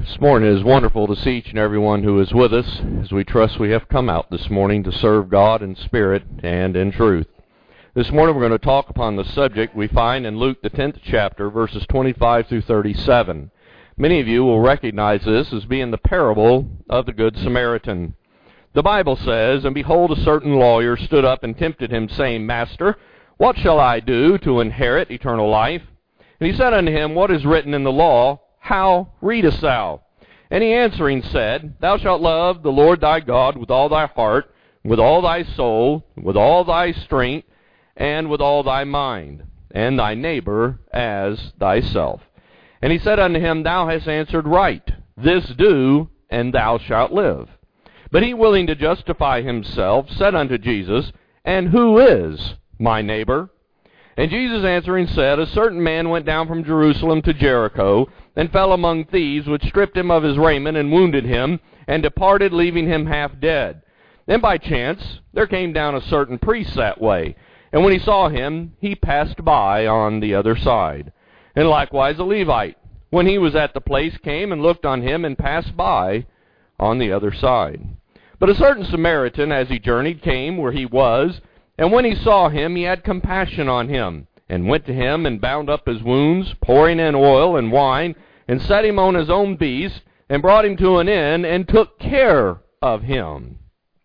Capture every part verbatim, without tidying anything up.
This morning it is wonderful to see each and every one who is with us, as we trust we have come out this morning to serve God in spirit and in truth. This morning we're going to talk upon the subject we find in Luke the tenth chapter, verses twenty-five through thirty-seven. Many of you will recognize this as being the parable of the Good Samaritan. The Bible says, "And behold, a certain lawyer stood up and tempted him, saying, Master, what shall I do to inherit eternal life? And he said unto him, What is written in the law? How readest thou? And he answering said, Thou shalt love the Lord thy God with all thy heart, with all thy soul, with all thy strength, and with all thy mind, and thy neighbor as thyself. And he said unto him, Thou hast answered right. This do, and thou shalt live. But he, willing to justify himself, said unto Jesus, And who is my neighbor? And Jesus answering said, A certain man went down from Jerusalem to Jericho, and fell among thieves, which stripped him of his raiment, and wounded him, and departed, leaving him half dead. And by chance there came down a certain priest that way, and when he saw him, he passed by on the other side. And likewise a Levite, when he was at the place, came and looked on him, and passed by on the other side. But a certain Samaritan, as he journeyed, came where he was, and when he saw him, he had compassion on him, and went to him, and bound up his wounds, pouring in oil and wine, and set him on his own beast, and brought him to an inn, and took care of him.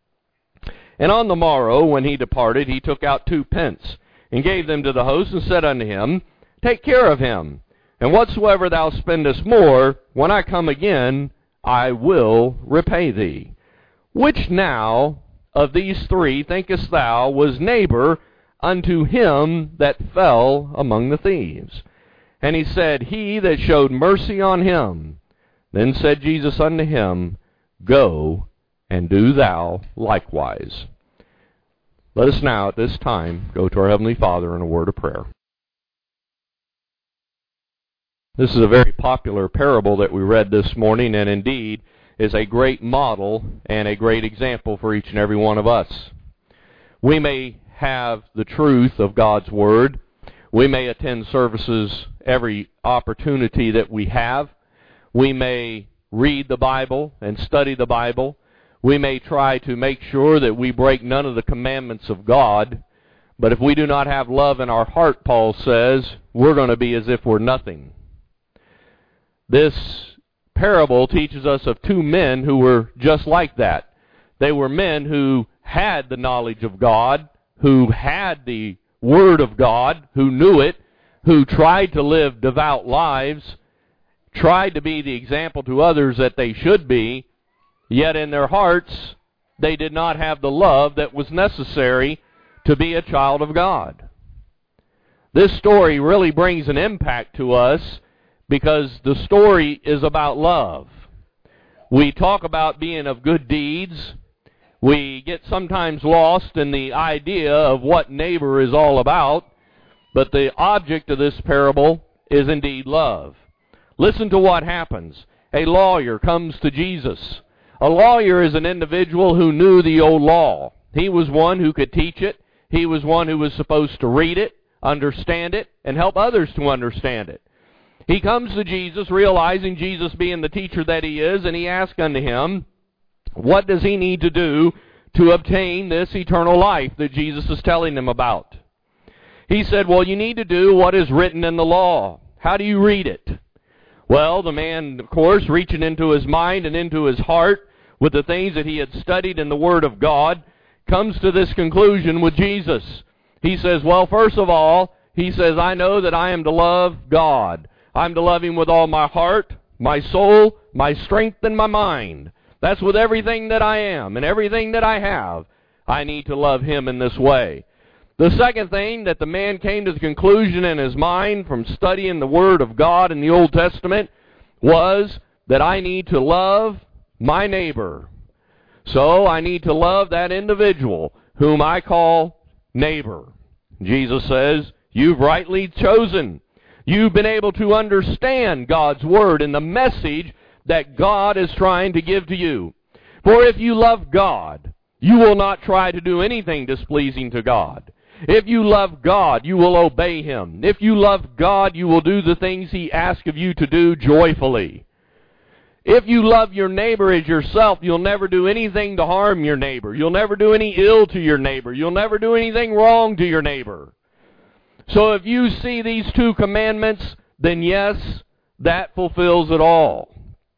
And on the morrow, when he departed, he took out two pence, and gave them to the host, and said unto him, Take care of him, and whatsoever thou spendest more, when I come again, I will repay thee. Which now of these three, thinkest thou, was neighbor unto him that fell among the thieves? And he said, He that showed mercy on him. Then said Jesus unto him, Go, and do thou likewise." Let us now at this time go to our Heavenly Father in a word of prayer. This is a very popular parable that we read this morning, and indeed is a great model and a great example for each and every one of us. We may have the truth of God's Word. We may attend services every opportunity that we have. We may read the Bible and study the Bible. We may try to make sure that we break none of the commandments of God. But if we do not have love in our heart, Paul says, we're going to be as if we're nothing. This parable teaches us of two men who were just like that. They were men who had the knowledge of God, who had the Word of God, who knew it, who tried to live devout lives, tried to be the example to others that they should be, yet in their hearts they did not have the love that was necessary to be a child of God. This story really brings an impact to us because the story is about love. We talk about being of good deeds. We get sometimes lost in the idea of what neighbor is all about, but the object of this parable is indeed love. Listen to what happens. A lawyer comes to Jesus. A lawyer is an individual who knew the old law. He was one who could teach it. He was one who was supposed to read it, understand it, and help others to understand it. He comes to Jesus, realizing Jesus being the teacher that he is, and he asks unto him, what does he need to do to obtain this eternal life that Jesus is telling him about? He said, well, you need to do what is written in the law. How do you read it? Well, the man, of course, reaching into his mind and into his heart with the things that he had studied in the Word of God, comes to this conclusion with Jesus. He says, well, first of all, he says, I know that I am to love God. I'm to love Him with all my heart, my soul, my strength, and my mind. That's with everything that I am and everything that I have. I need to love Him in this way. The second thing that the man came to the conclusion in his mind from studying the Word of God in the Old Testament was that I need to love my neighbor. So I need to love that individual whom I call neighbor. Jesus says, you've rightly chosen. You've been able to understand God's Word and the message that God is trying to give to you. For if you love God, you will not try to do anything displeasing to God. If you love God, you will obey Him. If you love God, you will do the things He asks of you to do joyfully. If you love your neighbor as yourself, you'll never do anything to harm your neighbor. You'll never do any ill to your neighbor. You'll never do anything wrong to your neighbor. So if you see these two commandments, then yes, that fulfills it all.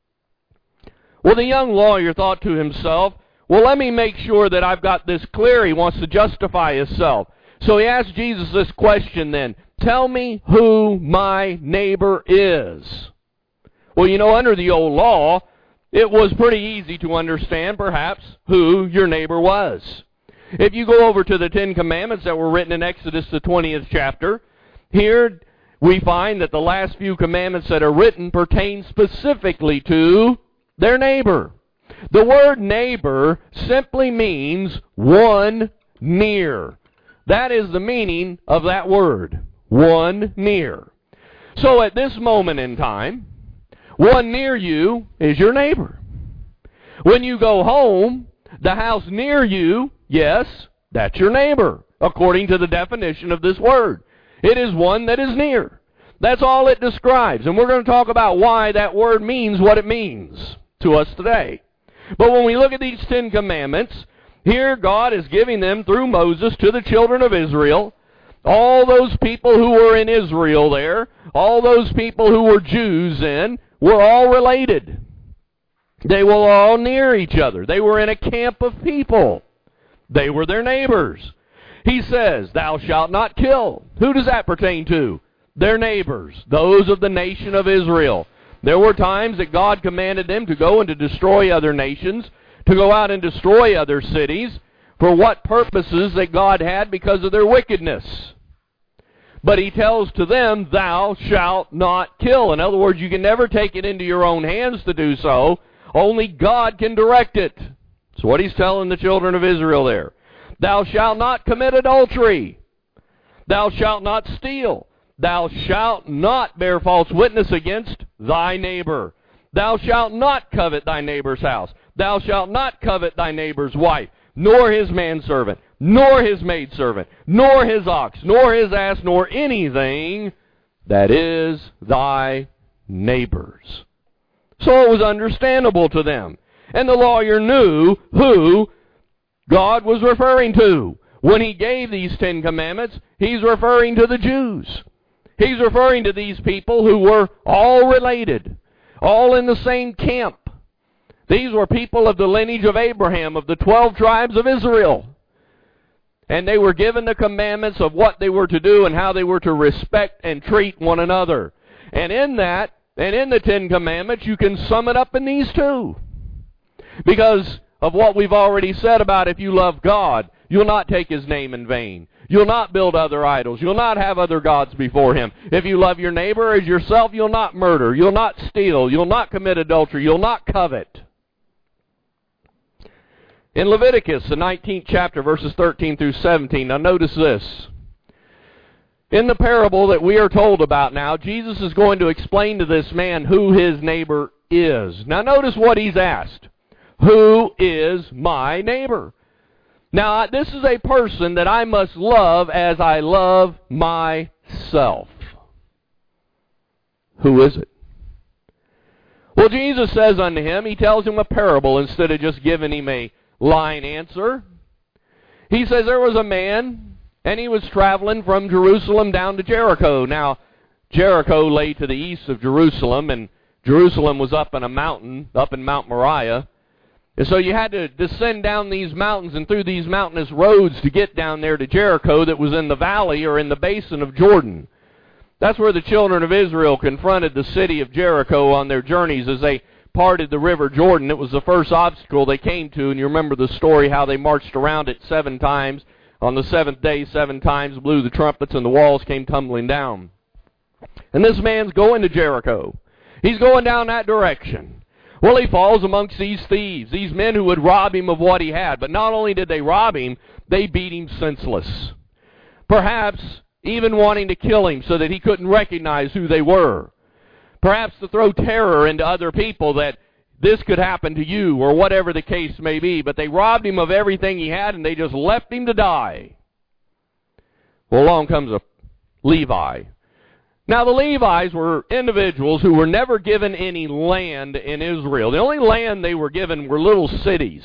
Well, the young lawyer thought to himself, well, let me make sure that I've got this clear. He wants to justify himself. So he asked Jesus this question then, tell me who my neighbor is. Well, you know, under the old law, it was pretty easy to understand, perhaps, who your neighbor was. If you go over to the Ten Commandments that were written in Exodus, the twentieth chapter, here we find that the last few commandments that are written pertain specifically to their neighbor. The word neighbor simply means one near. That is the meaning of that word, one near. So at this moment in time, one near you is your neighbor. When you go home, the house near you, yes, that's your neighbor, according to the definition of this word. It is one that is near. That's all it describes. And we're going to talk about why that word means what it means to us today. But when we look at these Ten Commandments, here God is giving them through Moses to the children of Israel. All those people who were in Israel there, all those people who were Jews then, were all related. They were all near each other. They were in a camp of people. They were their neighbors. He says, thou shalt not kill. Who does that pertain to? Their neighbors, those of the nation of Israel. There were times that God commanded them to go and to destroy other nations, to go out and destroy other cities, for what purposes that God had because of their wickedness. But he tells to them, thou shalt not kill. In other words, you can never take it into your own hands to do so. Only God can direct it. That's what he's telling the children of Israel there. Thou shalt not commit adultery. Thou shalt not steal. Thou shalt not bear false witness against thy neighbor. Thou shalt not covet thy neighbor's house. Thou shalt not covet thy neighbor's wife, nor his manservant, nor his maidservant, nor his ox, nor his ass, nor anything that is thy neighbor's. So it was understandable to them. And the lawyer knew who God was referring to. When he gave these Ten Commandments, he's referring to the Jews. He's referring to these people who were all related, all in the same camp. These were people of the lineage of Abraham, of the twelve tribes of Israel. And they were given the commandments of what they were to do and how they were to respect and treat one another. And in that, and in the Ten Commandments, you can sum it up in these two. Because of what we've already said about if you love God, you'll not take his name in vain. You'll not build other idols. You'll not have other gods before him. If you love your neighbor as yourself, you'll not murder. You'll not steal. You'll not commit adultery. You'll not covet. In Leviticus, the nineteenth chapter, verses thirteen through seventeen, now notice this. In the parable that we are told about now, Jesus is going to explain to this man who his neighbor is. Now notice what he's asked. Who is my neighbor? Now, this is a person that I must love as I love myself. Who is it? Well, Jesus says unto him, he tells him a parable instead of just giving him a line answer. He says there was a man, and he was traveling from Jerusalem down to Jericho. Now, Jericho lay to the east of Jerusalem, and Jerusalem was up in a mountain, up in Mount Moriah. And so you had to descend down these mountains and through these mountainous roads to get down there to Jericho that was in the valley or in the basin of Jordan. That's where the children of Israel confronted the city of Jericho on their journeys as they parted the river Jordan. It was the first obstacle they came to, and you remember the story how they marched around it seven times. On the seventh day, seven times blew the trumpets and the walls came tumbling down. And this man's going to Jericho. He's going down that direction. Well, he falls amongst these thieves, these men who would rob him of what he had. But not only did they rob him, they beat him senseless. Perhaps even wanting to kill him so that he couldn't recognize who they were. Perhaps to throw terror into other people that this could happen to you or whatever the case may be. But they robbed him of everything he had and they just left him to die. Well, along comes a Levi. Now, the Levites were individuals who were never given any land in Israel. The only land they were given were little cities.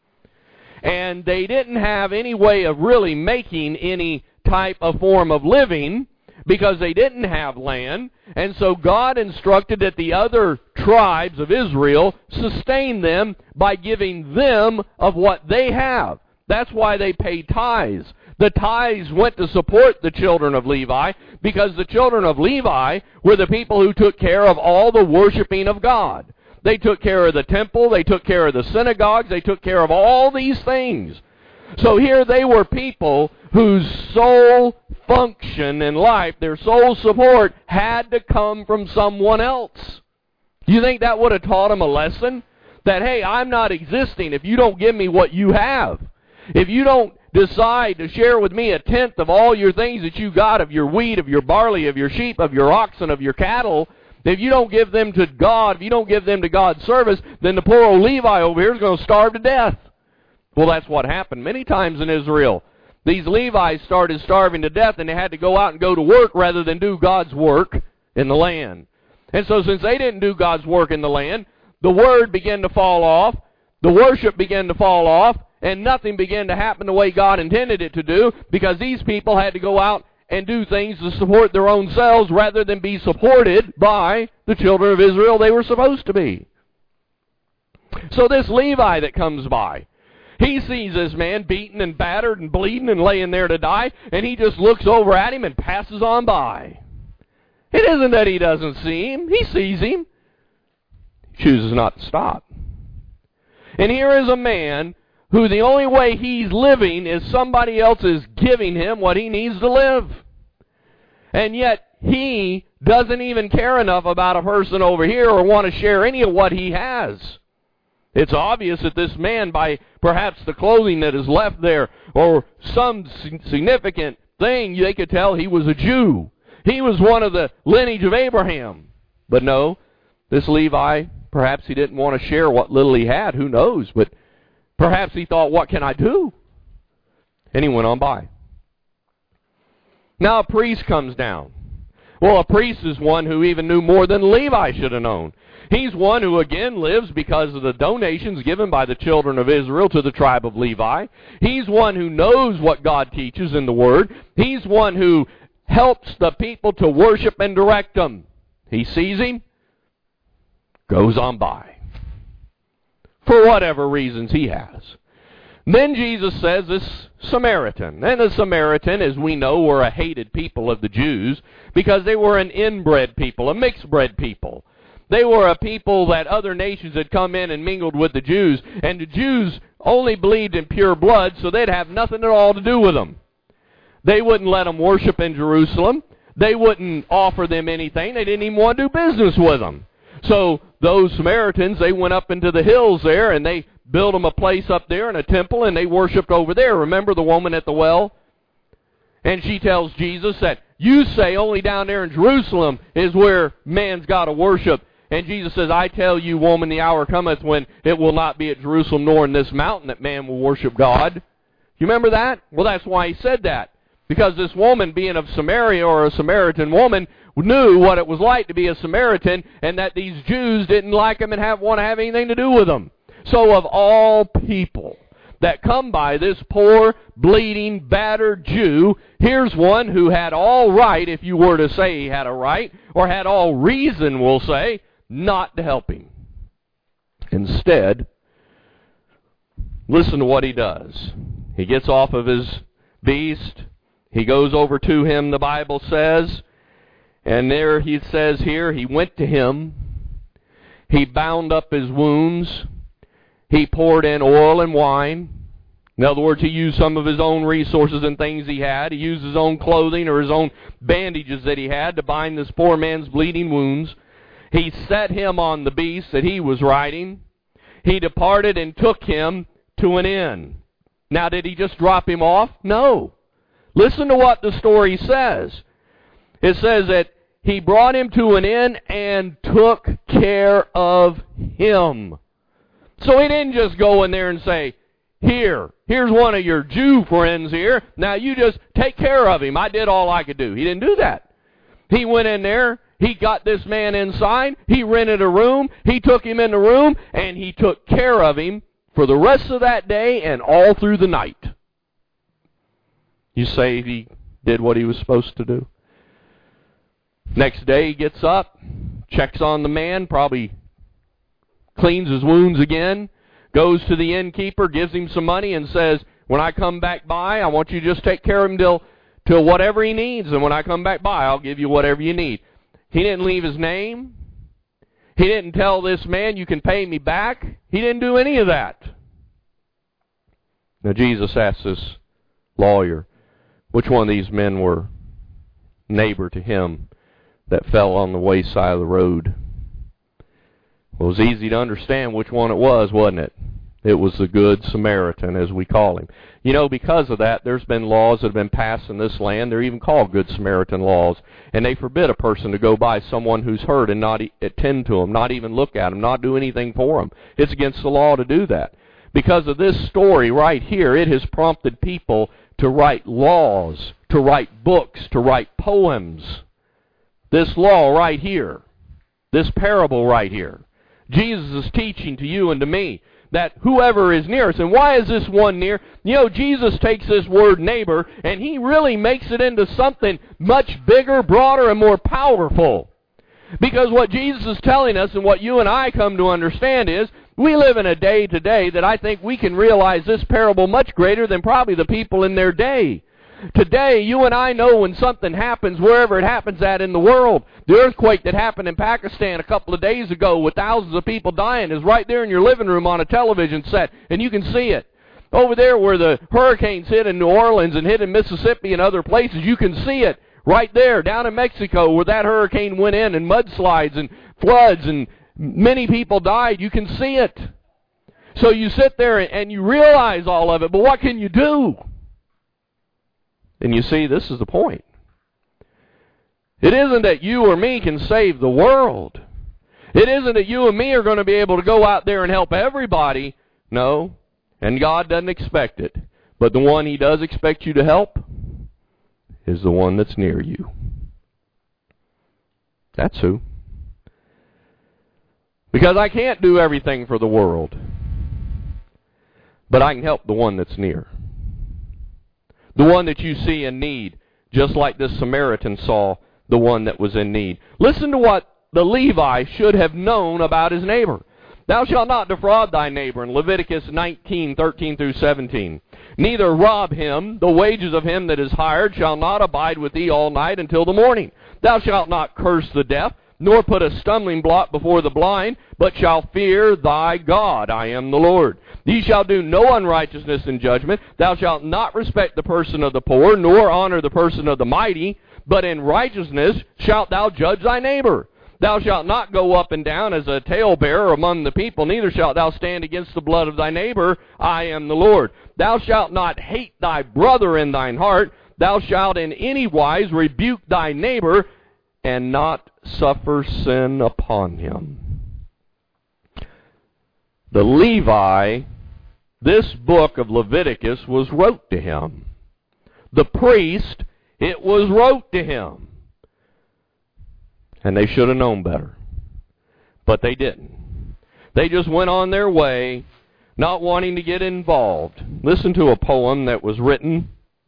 And they didn't have any way of really making any type of form of living because they didn't have land. And so God instructed that the other tribes of Israel sustain them by giving them of what they have. That's why they pay tithes. The tithes went to support the children of Levi because the children of Levi were the people who took care of all the worshiping of God. They took care of the temple, they took care of the synagogues, they took care of all these things. So here they were people whose sole function in life, their sole support, had to come from someone else. Do you think that would have taught them a lesson? That, hey, I'm not existing if you don't give me what you have. If you don't decide to share with me a tenth of all your things that you got, of your wheat, of your barley, of your sheep, of your oxen, of your cattle, if you don't give them to God, if you don't give them to God's service, then the poor old Levi over here is going to starve to death. Well, that's what happened many times in Israel. These Levites started starving to death, and they had to go out and go to work rather than do God's work in the land. And so since they didn't do God's work in the land, the word began to fall off, the worship began to fall off, and nothing began to happen the way God intended it to do, because these people had to go out and do things to support their own selves rather than be supported by the children of Israel they were supposed to be. So this Levi that comes by, he sees this man beaten and battered and bleeding and laying there to die, and he just looks over at him and passes on by. It isn't that he doesn't see him. He sees him. He chooses not to stop. And here is a man who the only way he's living is somebody else is giving him what he needs to live. And yet he doesn't even care enough about a person over here or want to share any of what he has. It's obvious that this man, by perhaps the clothing that is left there or some significant thing, they could tell he was a Jew. He was one of the lineage of Abraham. But no, this Levi, perhaps he didn't want to share what little he had. Who knows? But perhaps he thought, what can I do? And he went on by. Now a priest comes down. Well, a priest is one who even knew more than Levi should have known. He's one who again lives because of the donations given by the children of Israel to the tribe of Levi. He's one who knows what God teaches in the Word. He's one who helps the people to worship and direct them. He sees him, goes on by, for whatever reasons he has. Then Jesus says this Samaritan. And the Samaritan, as we know, were a hated people of the Jews because they were an inbred people, a mixed-bred people. They were a people that other nations had come in and mingled with the Jews, and the Jews only believed in pure blood, so they'd have nothing at all to do with them. They wouldn't let them worship in Jerusalem. They wouldn't offer them anything. They didn't even want to do business with them. So those Samaritans, they went up into the hills there, and they built them a place up there and a temple, and they worshiped over there. Remember the woman at the well? And she tells Jesus that, you say only down there in Jerusalem is where man's got to worship. And Jesus says, I tell you, woman, the hour cometh when it will not be at Jerusalem nor in this mountain that man will worship God. You remember that? Well, that's why he said that. Because this woman, being of Samaria, or a Samaritan woman, knew what it was like to be a Samaritan, and that these Jews didn't like him and have, want to have anything to do with them. So of all people that come by, this poor, bleeding, battered Jew, here's one who had all right, if you were to say he had a right, or had all reason, we'll say, not to help him. Instead, listen to what he does. He gets off of his beast. He goes over to him, the Bible says, and there he says here, he went to him. He bound up his wounds. He poured in oil and wine. In other words, he used some of his own resources and things he had. He used his own clothing or his own bandages that he had to bind this poor man's bleeding wounds. He set him on the beast that he was riding. He departed and took him to an inn. Now, did he just drop him off? No. Listen to what the story says. It says that he brought him to an inn and took care of him. So he didn't just go in there and say, here, here's one of your Jew friends here. Now you just take care of him. I did all I could do. He didn't do that. He went in there. He got this man inside. He rented a room. He took him in the room, and he took care of him for the rest of that day and all through the night. You say he did what he was supposed to do? Next day he gets up, checks on the man, probably cleans his wounds again, goes to the innkeeper, gives him some money, and says, when I come back by, I want you to just take care of him till, till whatever he needs, and when I come back by, I'll give you whatever you need. He didn't leave his name. He didn't tell this man, you can pay me back. He didn't do any of that. Now Jesus asked this lawyer, which one of these men were neighbor to him that fell on the wayside of the road? Well, it was easy to understand which one it was, wasn't it? It was the Good Samaritan, as we call him. You know, because of that, there's been laws that have been passed in this land. They're even called Good Samaritan laws. And they forbid a person to go by someone who's hurt and not attend to them, not even look at them, not do anything for them. It's against the law to do that. Because of this story right here, it has prompted people to write laws, to write books, to write poems. This law right here, this parable right here, Jesus is teaching to you and to me that whoever is near us, and why is this one near? You know, Jesus takes this word neighbor, and he really makes it into something much bigger, broader, and more powerful. Because what Jesus is telling us, and what you and I come to understand is, we live in a day today that I think we can realize this parable much greater than probably the people in their day. Today, you and I know when something happens, wherever it happens at in the world. The earthquake that happened in Pakistan a couple of days ago with thousands of people dying is right there in your living room on a television set, and you can see it. Over there where the hurricanes hit in New Orleans and hit in Mississippi and other places, you can see it right there. Down in Mexico where that hurricane went in, and mudslides and floods, and many people died, you can see it. So you sit there and you realize all of it, but what can you do? And you see, this is the point. It isn't that you or me can save the world. It isn't that you and me are going to be able to go out there and help everybody. No, and God doesn't expect it. But the one He does expect you to help is the one that's near you. That's who. Because I can't do everything for the world, but I can help the one that's near. The one that you see in need, just like this Samaritan saw the one that was in need. Listen to what the Levi should have known about his neighbor. Thou shalt not defraud thy neighbor, in Leviticus nineteen, thirteen through seventeen. Neither rob him. The wages of him that is hired shall not abide with thee all night until the morning. Thou shalt not curse the deaf, nor put a stumbling block before the blind, but shall fear thy God. I am the Lord. Ye shall do no unrighteousness in judgment. Thou shalt not respect the person of the poor, nor honor the person of the mighty, but in righteousness shalt thou judge thy neighbor. Thou shalt not go up and down as a talebearer among the people, neither shalt thou stand against the blood of thy neighbor. I am the Lord. Thou shalt not hate thy brother in thine heart. Thou shalt in any wise rebuke thy neighbor, and not suffer sin upon him. The Levi, this book of Leviticus was wrote to him. The priest, it was wrote to him. And they should have known better. But they didn't. They just went on their way, not wanting to get involved. Listen to a poem that was written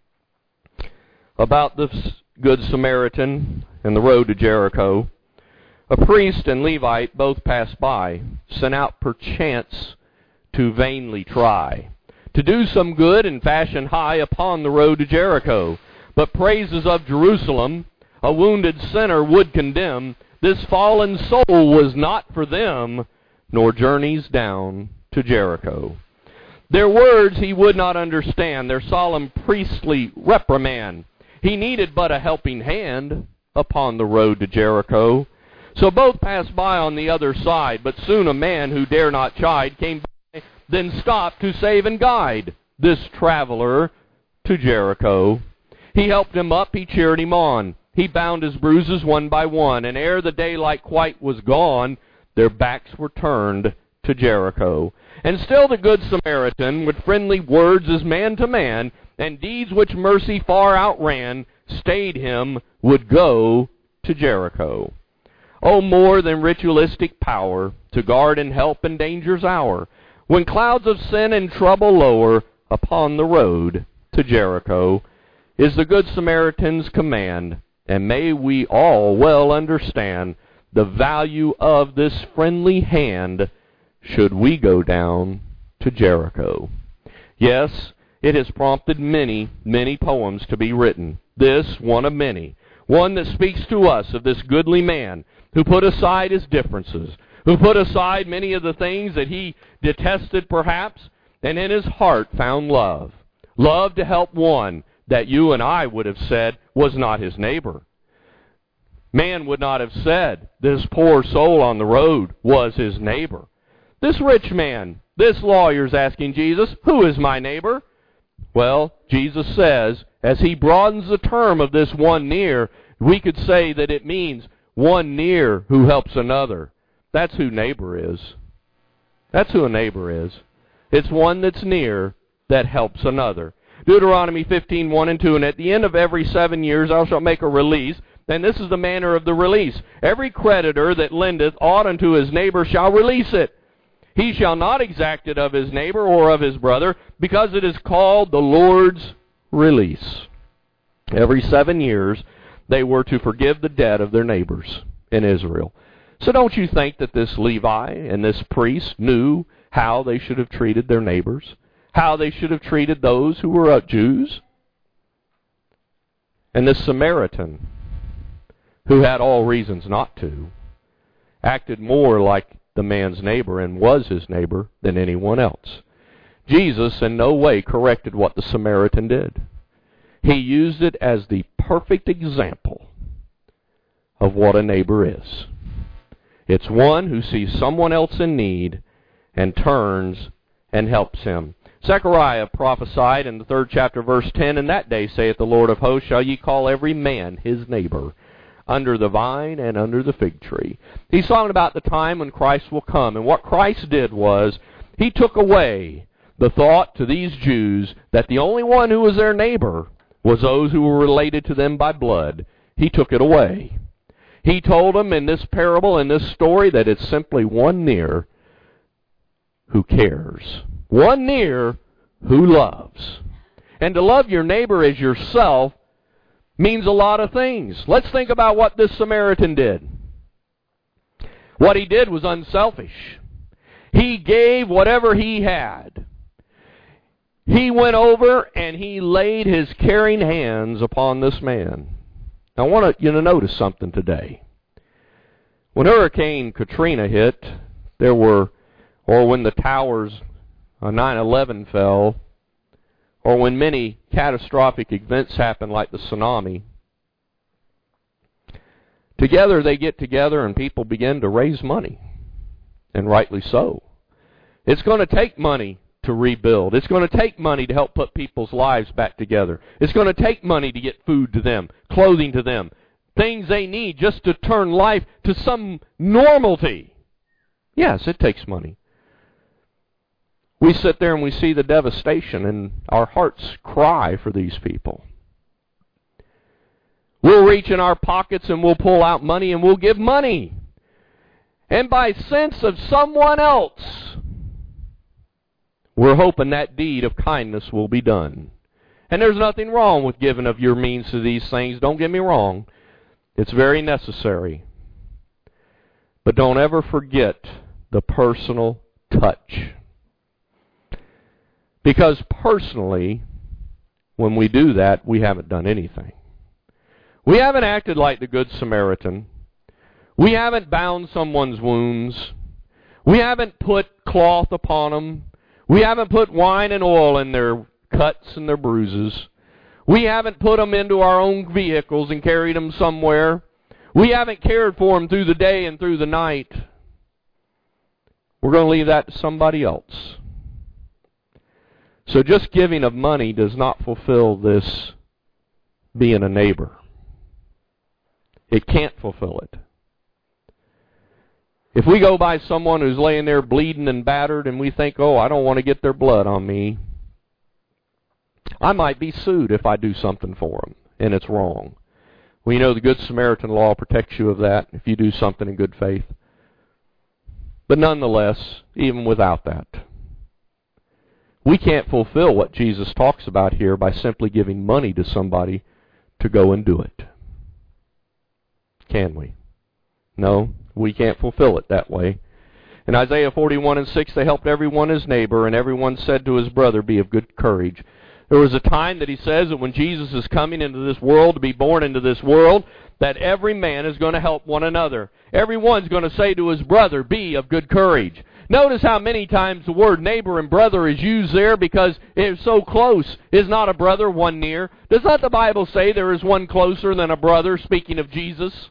about the Good Samaritan and the road to Jericho. A priest and Levite both passed by, sent out perchance to vainly try to do some good and fashion high upon the road to Jericho. But praises of Jerusalem a wounded sinner would condemn. This fallen soul was not for them, nor journeys down to Jericho. Their words he would not understand, their solemn priestly reprimand. He needed but a helping hand upon the road to Jericho. So both passed by on the other side, but soon a man who dare not chide came by, then stopped to save and guide this traveler to Jericho. He helped him up, he cheered him on. He bound his bruises one by one, and ere the daylight quite was gone, their backs were turned to Jericho. And still the Good Samaritan, with friendly words as man to man, and deeds which mercy far outran, stayed him, would go to Jericho. Oh, more than ritualistic power to guard and help in danger's hour, when clouds of sin and trouble lower upon the road to Jericho, is the Good Samaritan's command, and may we all well understand the value of this friendly hand should we go down to Jericho. Yes, it has prompted many, many poems to be written. This, one of many. One that speaks to us of this goodly man who put aside his differences, who put aside many of the things that he detested perhaps, and in his heart found love. Love to help one that you and I would have said was not his neighbor. Man would not have said this poor soul on the road was his neighbor. This rich man, this lawyer's asking Jesus, who is my neighbor? Well, Jesus says, as he broadens the term of this one near, we could say that it means one near who helps another. That's who neighbor is. That's who a neighbor is. It's one that's near that helps another. Deuteronomy fifteen, one and two, and at the end of every seven years I shall make a release, and this is the manner of the release. Every creditor that lendeth aught unto his neighbor shall release it. He shall not exact it of his neighbor or of his brother, because it is called the Lord's release. Every seven years they were to forgive the debt of their neighbors in Israel. So don't you think that this Levi and this priest knew how they should have treated their neighbors? How they should have treated those who were Jews? And this Samaritan, who had all reasons not to, acted more like the man's neighbor and was his neighbor than anyone else. Jesus in no way corrected what the Samaritan did. He used it as the perfect example of what a neighbor is. It's one who sees someone else in need and turns and helps him. Zechariah prophesied in the third chapter, verse ten, in that day, saith the Lord of hosts, shall ye call every man his neighbor, under the vine and under the fig tree. He's talking about the time when Christ will come. And what Christ did was, he took away the thought to these Jews that the only one who was their neighbor was those who were related to them by blood. He took it away. He told them in this parable, in this story, that it's simply one near who cares. One near who loves. And to love your neighbor as yourself means a lot of things. Let's think about what this Samaritan did. What he did was unselfish. He gave whatever he had. He went over and he laid his caring hands upon this man. Now, I want you to notice something today. When Hurricane Katrina hit, there were, or when the towers on nine eleven fell, or when many catastrophic events happen like the tsunami, together they get together and people begin to raise money, and rightly so. It's going to take money to rebuild. It's going to take money to help put people's lives back together. It's going to take money to get food to them, clothing to them, things they need just to turn life to some normality. Yes, it takes money. We sit there and we see the devastation, and our hearts cry for these people. We'll reach in our pockets and we'll pull out money and we'll give money. And by sense of someone else, we're hoping that deed of kindness will be done. And there's nothing wrong with giving of your means to these things. Don't get me wrong. It's very necessary. But don't ever forget the personal touch. Because personally, when we do that, we haven't done anything. We haven't acted like the Good Samaritan. We haven't bound someone's wounds. We haven't put cloth upon them. We haven't put wine and oil in their cuts and their bruises. We haven't put them into our own vehicles and carried them somewhere. We haven't cared for them through the day and through the night. We're going to leave that to somebody else. So just giving of money does not fulfill this being a neighbor. It can't fulfill it. If we go by someone who's laying there bleeding and battered and we think, oh, I don't want to get their blood on me, I might be sued if I do something for them, and it's wrong. Well, you know, the Good Samaritan law protects you of that if you do something in good faith. But nonetheless, even without that, we can't fulfill what Jesus talks about here by simply giving money to somebody to go and do it. Can we? No, we can't fulfill it that way. In Isaiah forty-one and six, they helped everyone his neighbor, and everyone said to his brother, be of good courage. There was a time that he says that when Jesus is coming into this world, to be born into this world, that every man is going to help one another. Everyone's going to say to his brother, be of good courage. Notice how many times the word neighbor and brother is used there, because it's so close. Is not a brother one near? Does not the Bible say there is one closer than a brother, speaking of Jesus?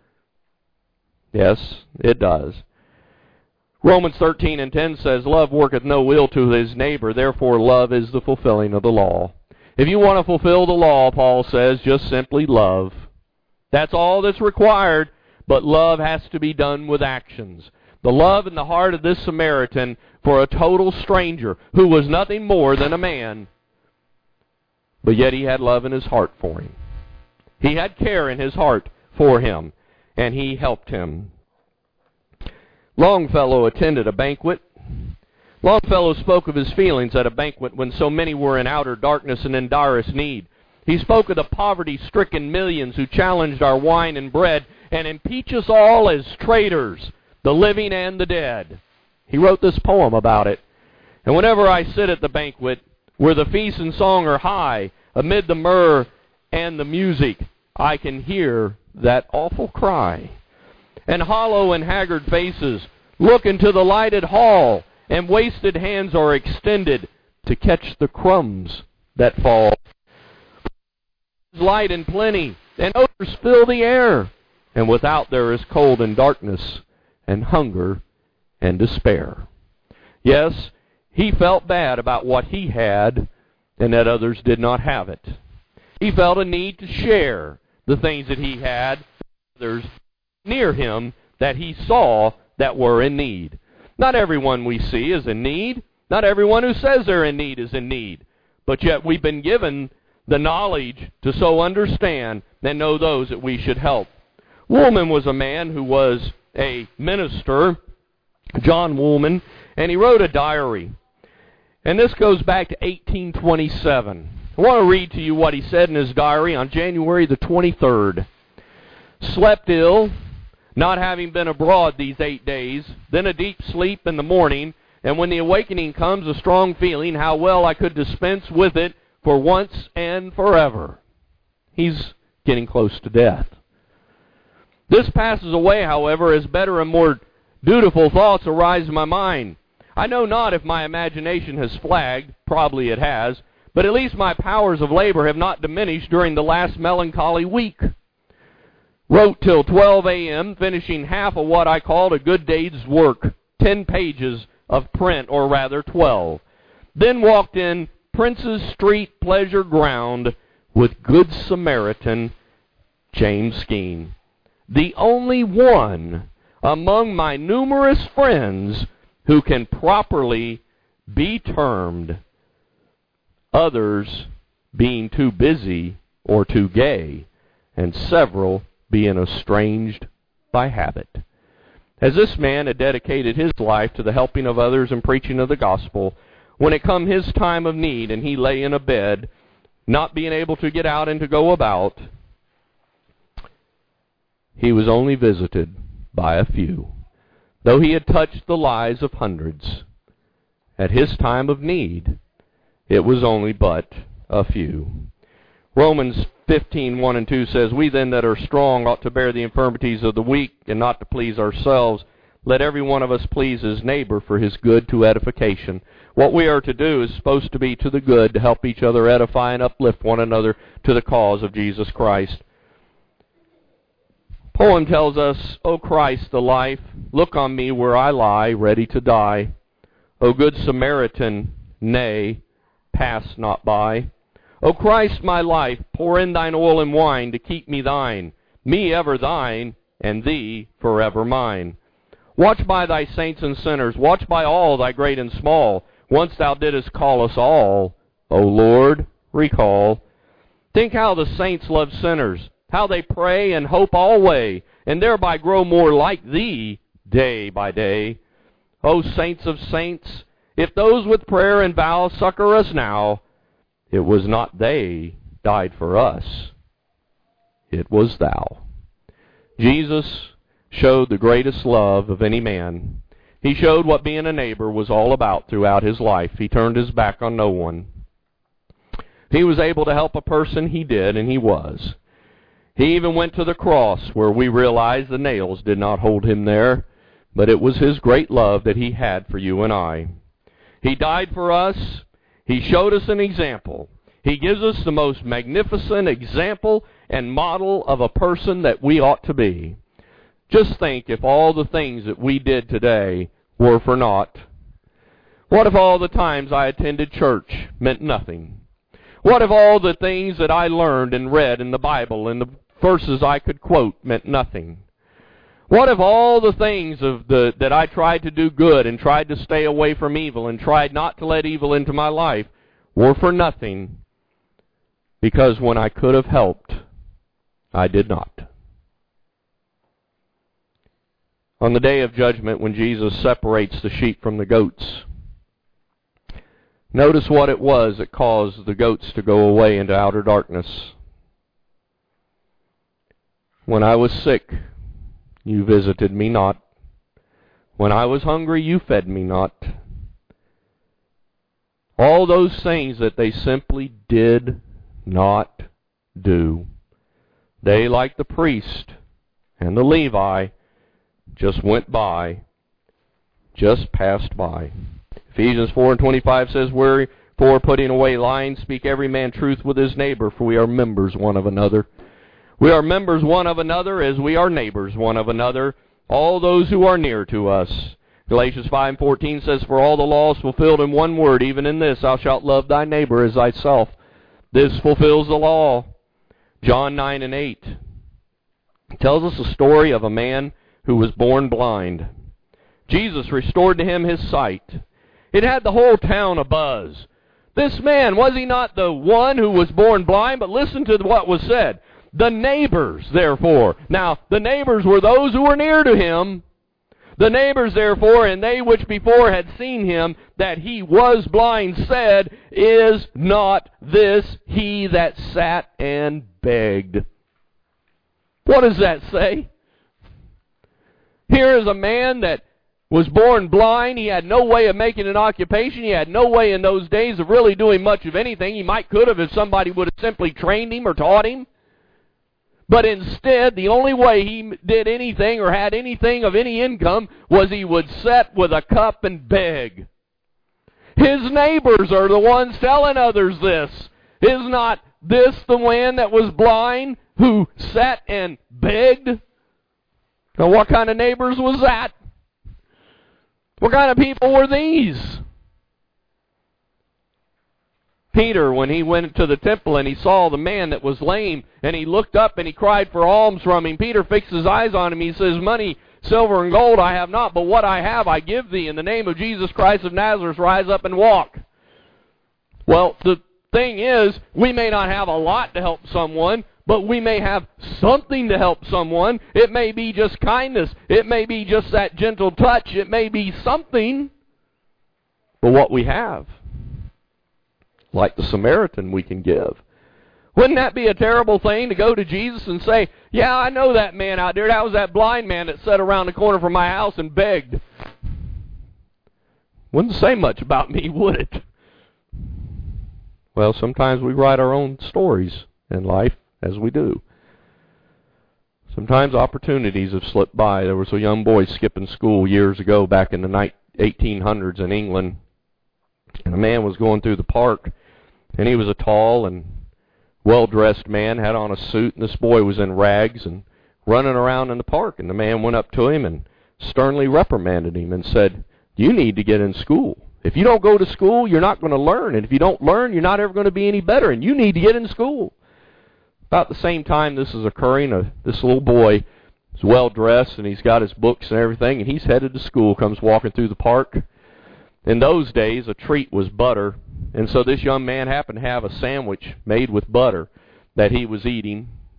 Yes, it does. Romans thirteen and ten says, love worketh no ill to his neighbor, therefore love is the fulfilling of the law. If you want to fulfill the law, Paul says, just simply love. That's all that's required, but love has to be done with actions. The love in the heart of this Samaritan for a total stranger who was nothing more than a man, but yet he had love in his heart for him. He had care in his heart for him, and he helped him. Longfellow attended a banquet. Longfellow spoke of his feelings at a banquet when so many were in outer darkness and in direst need. He spoke of the poverty-stricken millions who challenged our wine and bread and impeach us all as traitors, the living and the dead. He wrote this poem about it. And whenever I sit at the banquet, where the feast and song are high, amid the myrrh and the music, I can hear that awful cry. And hollow and haggard faces look into the lighted hall, and wasted hands are extended to catch the crumbs that fall. Light and plenty, and odors fill the air, and without there is cold and darkness, and hunger and despair. Yes, he felt bad about what he had, and that others did not have it. He felt a need to share the things that he had with others near him that he saw that were in need. Not everyone we see is in need. Not everyone who says they're in need is in need. But yet we've been given the knowledge to so understand and know those that we should help. Woolman was a man who was a minister, John Woolman, and he wrote a diary. And this goes back to eighteen twenty-seven. I want to read to you what he said in his diary on January the twenty-third. Slept ill, not having been abroad these eight days, then a deep sleep in the morning, and when the awakening comes, a strong feeling how well I could dispense with it for once and forever. He's getting close to death. This passes away, however, as better and more dutiful thoughts arise in my mind. I know not if my imagination has flagged, probably it has, but at least my powers of labor have not diminished during the last melancholy week. Wrote till twelve a.m., finishing half of what I called a good day's work, ten pages of print, or rather twelve. Then walked in Prince's Street Pleasure Ground with Good Samaritan James Skeen, the only one among my numerous friends who can properly be termed, others being too busy or too gay, and several being estranged by habit. As this man had dedicated his life to the helping of others and preaching of the gospel, when it come his time of need and he lay in a bed, not being able to get out and to go about, he was only visited by a few. Though he had touched the lives of hundreds, at his time of need, it was only but a few. Romans fifteen, one and two says, we then that are strong ought to bear the infirmities of the weak, and not to please ourselves. Let every one of us please his neighbor for his good to edification. What we are to do is supposed to be to the good, to help each other edify and uplift one another to the cause of Jesus Christ. Poem tells us, O Christ, the life, look on me where I lie, ready to die. O good Samaritan, nay, pass not by. O Christ, my life, pour in thine oil and wine to keep me thine, me ever thine, and thee forever mine. Watch by thy saints and sinners, watch by all thy great and small. Once thou didst call us all, O Lord, recall. Think how the saints love sinners, how they pray and hope always, and thereby grow more like Thee day by day. O saints of saints, if those with prayer and vow succor us now, it was not they died for us, it was Thou. Jesus showed the greatest love of any man. He showed what being a neighbor was all about throughout His life. He turned His back on no one. He was able to help a person, He did, and He was. He even went to the cross, where we realize the nails did not hold Him there, but it was His great love that He had for you and I. He died for us. He showed us an example. He gives us the most magnificent example and model of a person that we ought to be. Just think if all the things that we did today were for naught. What if all the times I attended church meant nothing? What if all the things that I learned and read in the Bible and the verses I could quote meant nothing? What if all the things of the that I tried to do good and tried to stay away from evil and tried not to let evil into my life were for nothing, because when I could have helped, I did not? On the day of judgment, when Jesus separates the sheep from the goats, notice what it was that caused the goats to go away into outer darkness. When I was sick, you visited me not. When I was hungry, you fed me not. All those things that they simply did not do. They, like the priest and the Levi, just went by, just passed by. Ephesians four and twenty-five says, wherefore putting away lying, speak every man truth with his neighbor, for we are members one of another. We are members one of another as we are neighbors one of another, all those who are near to us. Galatians five and fourteen says, for all the law is fulfilled in one word, even in this, thou shalt love thy neighbor as thyself. This fulfills the law. John nine and eight tells us a story of a man who was born blind. Jesus restored to him his sight. It had the whole town abuzz. This man, was he not the one who was born blind? But listen to what was said. The neighbors, therefore. Now, the neighbors were those who were near to him. The neighbors, therefore, and they which before had seen him, that he was blind, said, is not this he that sat and begged? What does that say? Here is a man that was born blind. He had no way of making an occupation. He had no way in those days of really doing much of anything. He might could have if somebody would have simply trained him or taught him. But instead, the only way he did anything or had anything of any income was he would sit with a cup and beg. His neighbors are the ones telling others this. Is not this the man that was blind who sat and begged? Now, what kind of neighbors was that? What kind of people were these? Peter, when he went to the temple and he saw the man that was lame, and he looked up and he cried for alms from him, Peter fixed his eyes on him. He says, money, silver, and gold I have not, but what I have I give thee. In the name of Jesus Christ of Nazareth, rise up and walk. Well, the thing is, we may not have a lot to help someone, but we may have something to help someone. It may be just kindness. It may be just that gentle touch. It may be something. But what we have, like the Samaritan, we can give. Wouldn't that be a terrible thing to go to Jesus and say, yeah, I know that man out there. That was that blind man that sat around the corner from my house and begged. Wouldn't say much about me, would it? Well, sometimes we write our own stories in life, as we do. Sometimes opportunities have slipped by. There was a young boy skipping school years ago back in the eighteen hundreds in England. And a man was going through the park, and he was a tall and well-dressed man, had on a suit, and this boy was in rags and running around in the park. And the man went up to him and sternly reprimanded him and said, you need to get in school. If you don't go to school, you're not going to learn. And if you don't learn, you're not ever going to be any better, and you need to get in school. About the same time this is occurring, uh, this little boy is well-dressed, and he's got his books and everything, and he's headed to school, comes walking through the park. In those days, a treat was butter, and so this young man happened to have a sandwich made with butter that he was eating.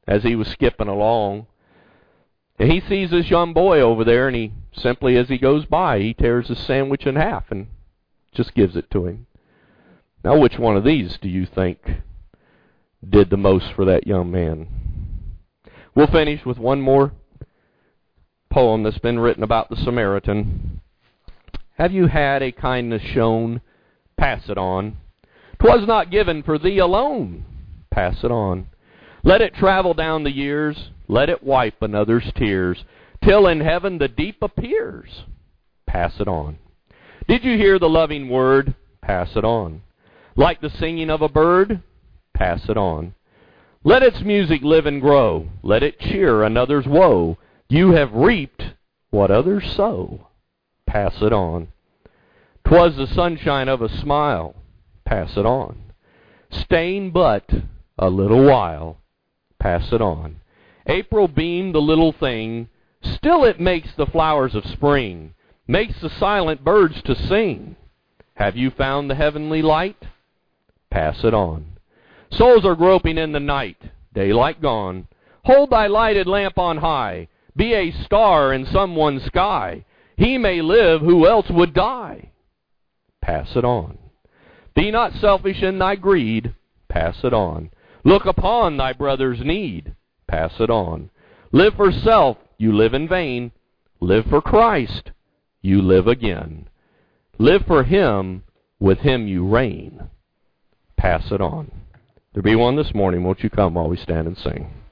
as he was skipping along. And he sees this young boy over there, and he simply, as he goes by, he tears his sandwich in half and just gives it to him. Now, which one of these do you think did the most for that young man? We'll finish with one more poem that's been written about the Samaritan. Have you had a kindness shown? Pass it on. 'Twas not given for thee alone. Pass it on. Let it travel down the years. Let it wipe another's tears, till in heaven the deep appears. Pass it on. Did you hear the loving word? Pass it on. Like the singing of a bird? Pass it on. Let its music live and grow. Let it cheer another's woe. You have reaped what others sow. Pass it on. 'Twas the sunshine of a smile. Pass it on. Staying but a little while. Pass it on. April beamed the little thing. Still it makes the flowers of spring, makes the silent birds to sing. Have you found the heavenly light? Pass it on. Souls are groping in the night, daylight gone. Hold thy lighted lamp on high. Be a star in someone's sky. He may live who else would die. Pass it on. Be not selfish in thy greed. Pass it on. Look upon thy brother's need. Pass it on. Live for self, you live in vain. Live for Christ, you live again. Live for Him, with Him you reign. Pass it on. There be one this morning. Won't you come while we stand and sing?